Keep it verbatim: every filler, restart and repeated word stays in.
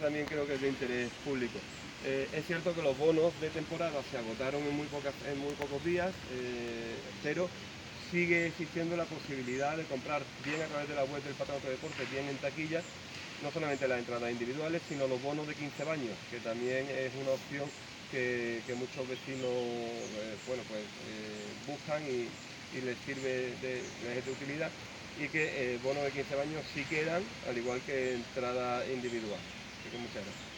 también creo que es de interés público. Eh, es cierto que los bonos de temporada se agotaron en muy, pocas, en muy pocos días, eh, pero sigue existiendo la posibilidad de comprar bien a través de la web del Patronato de Deportes, bien en taquillas, no solamente las entradas individuales, sino los bonos de quince baños, que también es una opción que, que muchos vecinos eh, bueno, pues, eh, buscan y, y les sirve de, les es de utilidad, y que eh, bonos de quince baños sí quedan, al igual que entrada individual. Así que muchas gracias.